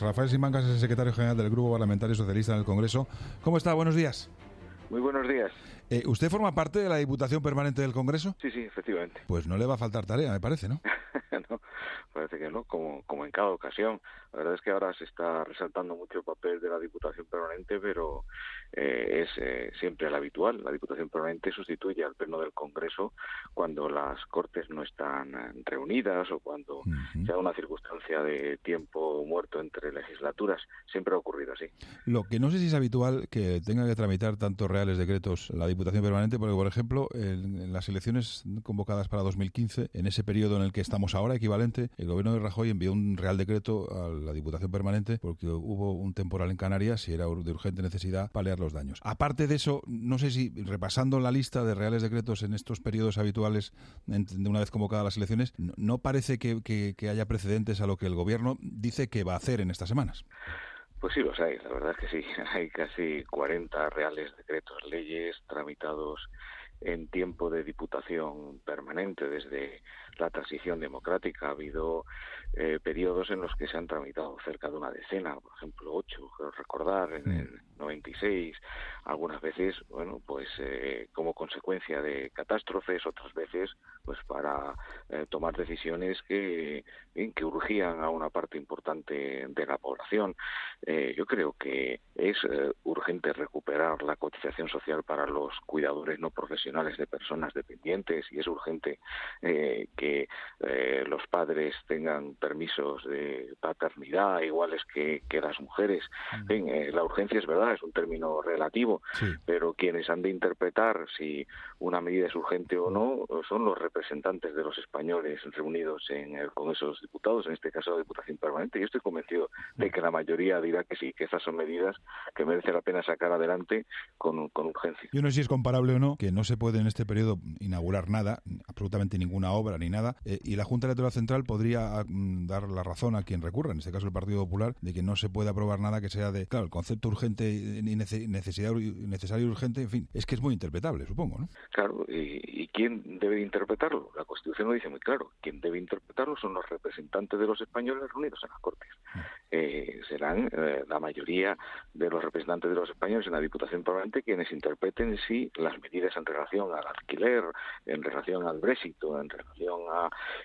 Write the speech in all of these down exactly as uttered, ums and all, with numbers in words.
Rafael Simancas es el secretario general del Grupo Parlamentario Socialista en el Congreso. ¿Cómo está? Buenos días. Muy buenos días. Eh, ¿Usted forma parte de la Diputación Permanente del Congreso? Sí, sí, efectivamente. Pues no le va a faltar tarea, me parece, ¿no? No, parece que no, como, como en cada ocasión. La verdad es que ahora se está resaltando mucho el papel de la Diputación Permanente, pero eh, es eh, siempre el habitual. La Diputación Permanente sustituye al Pleno del Congreso cuando las Cortes no están reunidas o cuando uh-huh. se da una circunstancia de tiempo muerto entre legislaturas. Siempre ha ocurrido así. Lo que no sé si es habitual que tenga que tramitar tantos reales decretos la Diputación Permanente, porque, por ejemplo, en, en las elecciones convocadas para dos mil quince, en ese periodo en el que estamos ahora, equivalente, el gobierno de Rajoy envió un real decreto a la Diputación Permanente porque hubo un temporal en Canarias y era de urgente necesidad paliar los daños. Aparte de eso, no sé si, repasando la lista de reales decretos en estos periodos habituales de una vez convocadas las elecciones, no parece que, que, que haya precedentes a lo que el gobierno dice que va a hacer en estas semanas. Pues sí los hay, la verdad es que sí. Hay casi cuarenta reales decretos, leyes tramitados en tiempo de diputación permanente desde la transición democrática. Ha habido eh, periodos en los que se han tramitado cerca de una decena, por ejemplo ocho, quiero recordar, en el noventa y seis, algunas veces, bueno, pues eh, como consecuencia de catástrofes, otras veces pues para eh, tomar decisiones que, bien, que urgían a una parte importante de la población. Eh, yo creo que es eh, urgente recuperar la cotización social para los cuidadores no profesionales de personas dependientes, y es urgente eh, que eh, los padres tengan permisos de paternidad iguales que, que las mujeres. Mm. Bien, eh, la urgencia es verdad, es un término relativo, sí. pero quienes han de interpretar si una medida es urgente o no son los representantes de los españoles reunidos en el Congreso de los Diputados, en este caso la Diputación Permanente. Yo estoy convencido de que la mayoría dirá que sí, que esas son medidas que merece la pena sacar adelante con, con urgencia. Yo no sé si es comparable o no, que no se puede en este periodo inaugurar nada, absolutamente ninguna obra ni nada, eh, y la Junta Electoral Central podría mm, dar la razón a quien recurra, en este caso el Partido Popular, de que no se puede aprobar nada que sea de, claro, el concepto urgente y necesidad necesario y urgente, en fin, es que es muy interpretable, supongo, ¿no? Claro, y, y ¿quién debe interpretarlo? La Constitución lo dice muy claro, quien debe interpretarlo son los representantes de los españoles reunidos en las Cortes. Ah. Eh, serán eh, la mayoría de los representantes de los españoles en la Diputación Permanente quienes interpreten si las medidas en relación al alquiler, en relación al Brexit o en relación a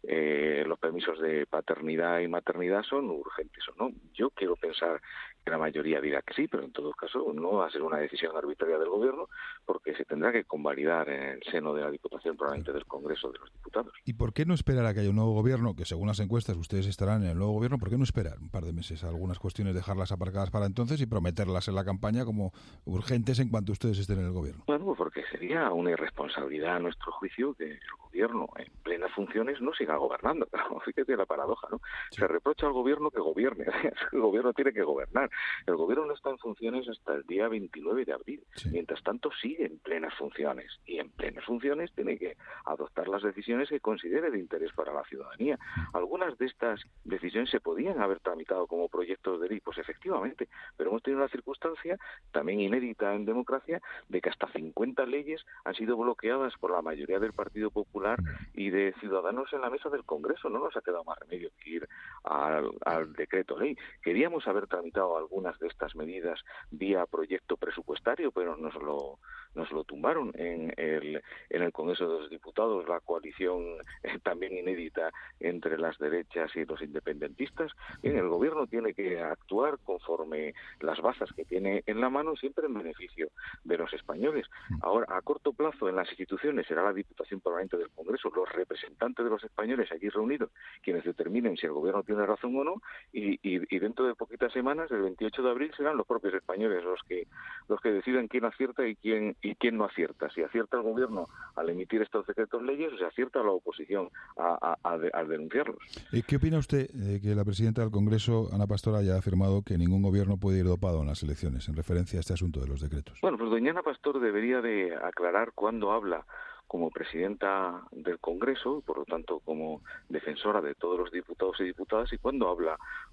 eh, los permisos de paternidad y maternidad son urgentes o no. Yo quiero pensar que la mayoría dirá que sí, pero en todo caso no va a ser una decisión arbitraria del Gobierno, porque se tendrá que convalidar en el seno de la Diputación Permanente del Congreso de los Diputados. ¿Y por qué no esperar a que haya un nuevo Gobierno, que según las encuestas ustedes estarán en el nuevo Gobierno? ¿Por qué no esperar un par de meses a algunas cuestiones, dejarlas aparcadas para entonces y prometerlas en la campaña como urgentes en cuanto ustedes estén en el Gobierno? Bueno, porque sería una irresponsabilidad a nuestro juicio que el Gobierno en plenas funciones no siga gobernando. Fíjate la paradoja, ¿no? Sí. Se reprocha al Gobierno que gobierne. El Gobierno tiene que gobernar. El Gobierno no está en funciones hasta el día veintinueve de abril. Sí. Mientras tanto, sigue en plenas funciones. Y en plenas funciones tiene que adoptar las decisiones que considere de interés para la ciudadanía. Algunas de estas decisiones se podían haber tramitado como proyectos de ley, pues efectivamente, pero hemos tenido una circunstancia también inédita en democracia de que hasta cincuenta leyes han sido bloqueadas por la mayoría del Partido Popular y de Ciudadanos en la mesa del Congreso. No nos ha quedado más remedio que ir al, al decreto ley. Queríamos haber tramitado algunas de estas medidas vía proyecto presupuestario, pero nos lo nos lo tumbaron en el en el Congreso de los Diputados, la coalición eh, también inédita entre las derechas y los independentistas. Bien, el Gobierno tiene que actuar conforme las bazas que tiene en la mano, siempre en beneficio de los españoles. Ahora, a corto plazo, en las instituciones será la Diputación Permanente del Congreso, los representantes de los españoles allí reunidos, quienes determinen si el Gobierno tiene razón o no, y, y, y dentro de poquitas semanas, el veintiocho de abril, serán los propios españoles los que los que decidan quién acierta y quién y quién no acierta. Si acierta el Gobierno al emitir estos decretos leyes, o se acierta la oposición a, a, a, de, a denunciarlos. ¿Qué opina usted de que la presidenta del Congreso, Ana Pastor, haya afirmado que ningún Gobierno puede ir dopado en las elecciones en referencia a este asunto de los decretos? Bueno, pues doña Ana Pastor debería de aclarar cuándo habla como presidenta del Congreso, por lo tanto como defensora de todos los diputados y diputadas, y cuando habla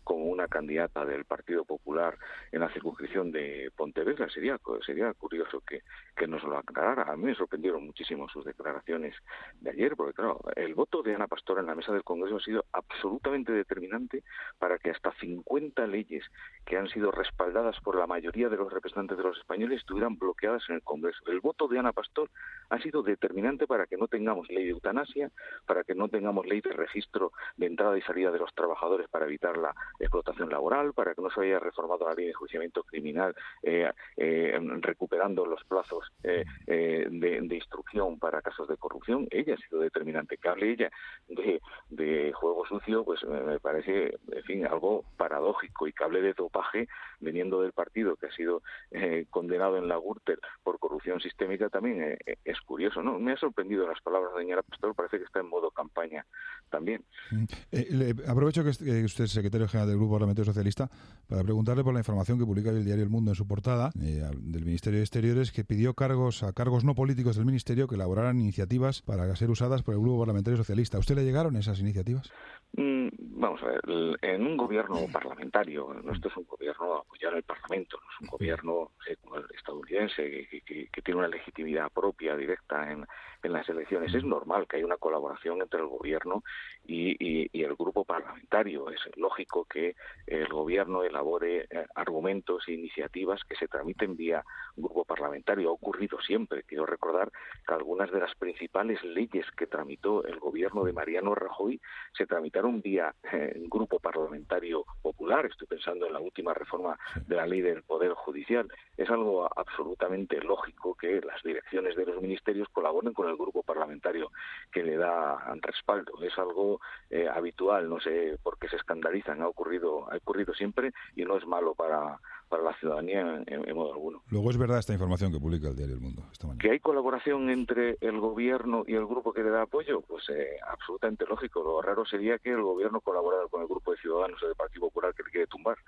como una candidata del Partido Popular en la circunscripción de Pontevedra. Sería sería curioso que, que nos lo aclarara. A mí me sorprendieron muchísimo sus declaraciones de ayer, porque claro, el voto de Ana Pastor en la mesa del Congreso ha sido absolutamente determinante para que hasta cincuenta leyes que han sido respaldadas por la mayoría de los representantes de los españoles estuvieran bloqueadas en el Congreso. El voto de Ana Pastor ha sido determinante para que no tengamos ley de eutanasia, para que no tengamos ley de registro de entrada y salida de los trabajadores para evitar la explotación laboral, para que no se haya reformado la ley de enjuiciamiento criminal eh, eh, recuperando los plazos eh, eh, de, de instrucción para casos de corrupción. Ella ha sido determinante. Que hable ella de, de juego sucio, pues me parece, en fin, algo paradójico, y que hable de dopaje viniendo del partido que ha sido eh, condenado en la Gürtel por corrupción sistémica también eh, es curioso, ¿no? Me ha sorprendido las palabras de doña Pastor, parece que está en modo campaña también. Eh, le, aprovecho que usted es secretario general del Grupo Parlamentario Socialista para preguntarle por la información que publica el diario El Mundo en su portada eh, del Ministerio de Exteriores, que pidió cargos a cargos no políticos del Ministerio que elaboraran iniciativas para ser usadas por el Grupo Parlamentario Socialista. ¿A usted le llegaron esas iniciativas? Mm, vamos a ver, en un gobierno parlamentario, nuestro es un gobierno apoyado en el Parlamento, no es un gobierno eh, como el estadounidense que, que, que tiene una legitimidad propia, directa en, en las elecciones. Es normal que haya una colaboración entre el gobierno y, y, y el grupo parlamentario. Es lógico que el gobierno elabore eh, argumentos e iniciativas que se tramiten vía grupo parlamentario. Ha ocurrido siempre. Quiero recordar que algunas de las principales leyes que tramitó el gobierno de Mariano Rajoy se tramitaron vía eh, grupo parlamentario popular. Estoy pensando en la última reforma de la ley del Poder Judicial. Es algo absolutamente lógico que las direcciones de los ministerios colaboren con el grupo parlamentario que le da respaldo. Es algo eh, habitual, no sé por qué se escandalizan. Ha ocurrido, ha ocurrido siempre y no es malo para, para la ciudadanía en, en, en modo alguno. Luego es verdad esta información que publica el diario El Mundo esta mañana. ¿Que hay colaboración entre el gobierno y el grupo que le da apoyo? Pues eh, absolutamente lógico. Lo raro sería que el gobierno colaborara con el grupo de Ciudadanos o del Partido Popular que le quiere tumbar.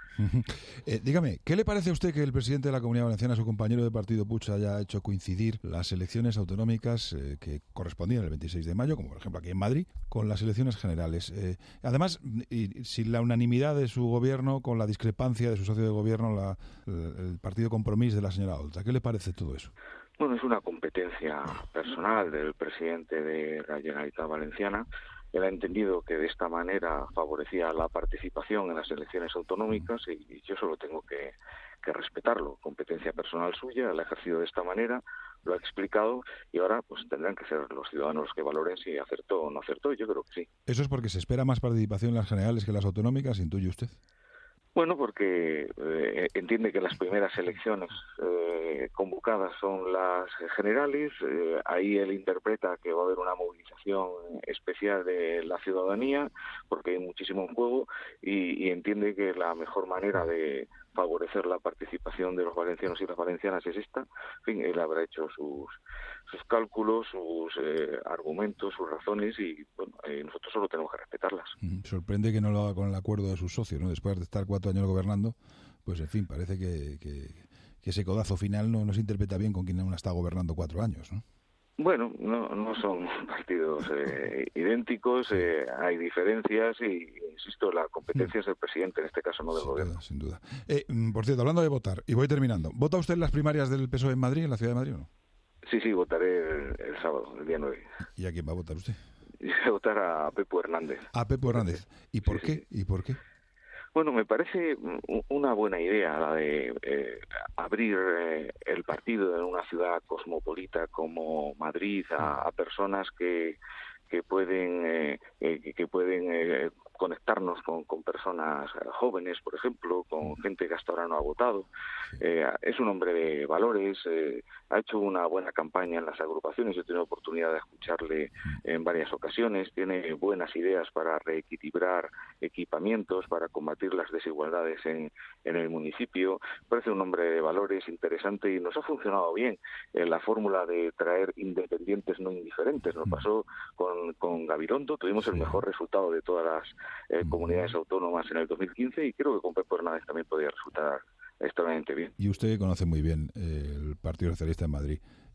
eh, dígame, ¿qué le parece a usted que el presidente de la Comunidad Valenciana, su compañero de partido Puig, haya hecho coincidir las elecciones autonómicas eh, que correspondían el veintiséis de mayo, como por ejemplo aquí en Madrid, con las elecciones generales? Eh, además, y, sin la unanimidad de su gobierno, con la discrepancia de su socio de gobierno, la, el, el partido Compromís de la señora Oltra. ¿Qué le parece todo eso? Bueno, es una competencia personal del presidente de la Generalitat Valenciana. Él ha entendido que de esta manera favorecía la participación en las elecciones autonómicas y yo solo tengo que, que respetarlo. Competencia personal suya, la ha ejercido de esta manera, lo ha explicado y ahora pues tendrán que ser los ciudadanos los que valoren si acertó o no acertó. Yo creo que sí. ¿Eso es porque se espera más participación en las generales que en las autonómicas, intuye usted? Bueno, porque eh, entiende que las primeras elecciones eh, convocadas son las generales, eh, ahí él interpreta que va a haber una movilización especial de la ciudadanía, porque hay muchísimo en juego, y, y entiende que la mejor manera de favorecer la participación de los valencianos y las valencianas es esta. En fin, él habrá hecho sus sus cálculos, sus eh, argumentos, sus razones y bueno, eh, nosotros solo tenemos que respetarlas. Mm, sorprende que no lo haga con el acuerdo de sus socios, ¿no? Después de estar cuatro años gobernando, pues en fin, parece que, que, que ese codazo final no, no se interpreta bien con quien aún está gobernando cuatro años, ¿no? Bueno, no, no son partidos eh, idénticos, eh, hay diferencias y, insisto, la competencia es del presidente, en este caso no del sin gobierno. Duda, sin duda. Eh, por cierto, hablando de votar, y voy terminando, ¿vota usted en las primarias del P S O E en Madrid, en la ciudad de Madrid o no? Sí, sí, votaré el, el sábado, el día nueve. ¿Y a quién va a votar usted? Voy a votar a Pepo Hernández. A Pepo Hernández. ¿Y por sí, qué? Sí. ¿Y por qué? Bueno, me parece una buena idea la de eh, abrir eh, el partido en una ciudad cosmopolita como Madrid a, a personas que que pueden eh, eh, que pueden eh, conectarnos con, con personas jóvenes, por ejemplo, con gente que hasta ahora no ha votado. Eh, es un hombre de valores, eh, ha hecho una buena campaña en las agrupaciones, yo he tenido oportunidad de escucharle en varias ocasiones, tiene buenas ideas para reequilibrar equipamientos, para combatir las desigualdades en, en el municipio. Parece un hombre de valores interesante y nos ha funcionado bien eh, la fórmula de traer independientes no indiferentes. Nos pasó con, con Gabilondo, tuvimos el mejor resultado de todas las eh, comunidades autónomas en el dos mil quince y creo que con Pepo Hernández también podría resultar extremadamente bien. Y usted conoce muy bien eh, el Partido Socialista en Madrid.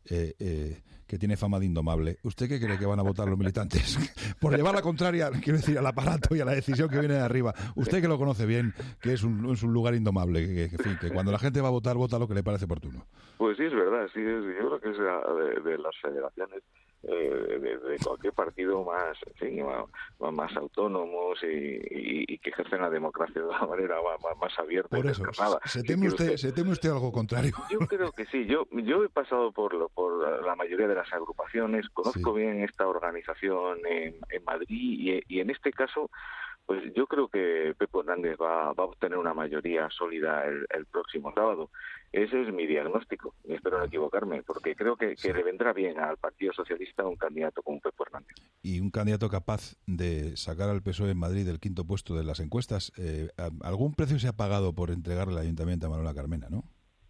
eh, eh, que tiene fama de indomable. ¿Usted qué cree que van a votar los militantes? Por llevar la contraria, quiero decir, al aparato y a la decisión que viene de arriba. Usted que lo conoce bien, que es un, es un lugar indomable, que, que, que, que cuando la gente va a votar, vota lo que le parece oportuno. Pues sí, es verdad, sí, es, yo creo que es de, de las federaciones, eh, de, de cualquier partido más, sí, más, más autónomos y, y, y que ejercen la democracia de una manera más, más abierta. Por eso, ¿se teme, usted, usted, ¿se teme usted algo contrario? Yo creo que sí, yo yo he pasado por, lo, por la mayoría de las agrupaciones, conozco sí. bien esta organización en, en Madrid y, y en este caso, pues yo creo que Pepe Hernández va, va a obtener una mayoría sólida el, el próximo sábado. Ese es mi diagnóstico, y espero no equivocarme, porque creo que, que sí. le vendrá bien al Partido Socialista un candidato como Pepe Hernández. Y un candidato capaz de sacar al P S O E en Madrid del quinto puesto de las encuestas. Eh, ¿Algún precio se ha pagado por entregarle el ayuntamiento a Manuela Carmena, no?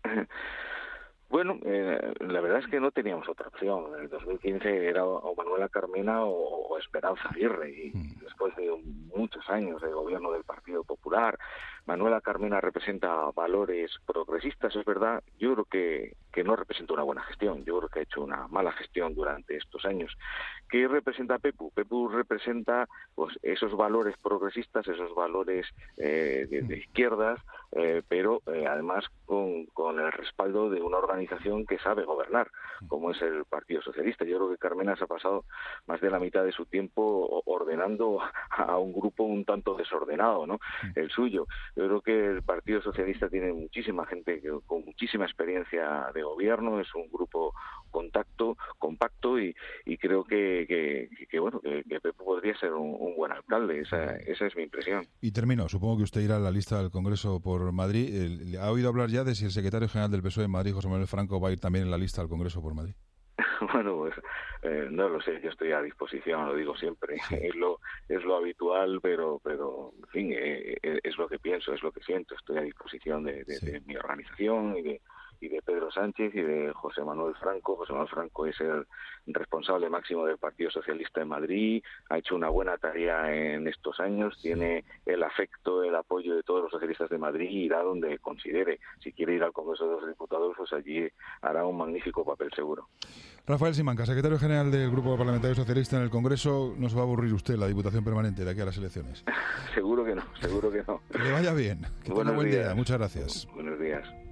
Bueno, eh, la verdad es que no teníamos otra opción. En el dos mil quince era o Manuela Carmena o, o Esperanza Aguirre, y mm. después de muchos años de gobierno del Partido Popular, Manuela Carmena representa valores progresistas, es verdad. Yo creo que, que no representa una buena gestión, yo creo que ha hecho una mala gestión durante estos años. ¿Qué representa Pepu? Pepu representa pues esos valores progresistas, esos valores eh, de, de izquierdas, eh, pero eh, además con, con el respaldo de una organización que sabe gobernar, como es el Partido Socialista. Yo creo que Carmena se ha pasado más de la mitad de su tiempo ordenando a un grupo un tanto desordenado, ¿no? El suyo. Yo creo que el Partido Socialista tiene muchísima gente que, con muchísima experiencia de gobierno, es un grupo contacto, compacto y, y creo que, que, que bueno que, que Pepe podría ser un, un buen alcalde. Esa, esa es mi impresión. Y termino. Supongo que usted irá a la lista del Congreso por Madrid. ¿Ha oído hablar ya de si el secretario general del P S O E en Madrid, José Manuel Franco, va a ir también en la lista al Congreso por Madrid? Bueno, pues eh, no lo sé, yo estoy a disposición, lo digo siempre, sí. es lo es lo habitual, pero pero en fin, eh, es lo que pienso, es lo que siento, estoy a disposición de, de, sí. de mi organización y de y de Pedro Sánchez y de José Manuel Franco. José Manuel Franco es el responsable máximo del Partido Socialista en Madrid, ha hecho una buena tarea en estos años, tiene el afecto, el apoyo de todos los socialistas de Madrid y irá donde considere. Si quiere ir al Congreso de los Diputados, pues allí hará un magnífico papel seguro. Rafael Simancas, secretario general del Grupo Parlamentario Socialista en el Congreso, ¿no se va a aburrir usted la Diputación Permanente de aquí a las elecciones? Seguro que no, seguro que no. Que le vaya bien, que tenga buen día, muchas gracias. Buenos días.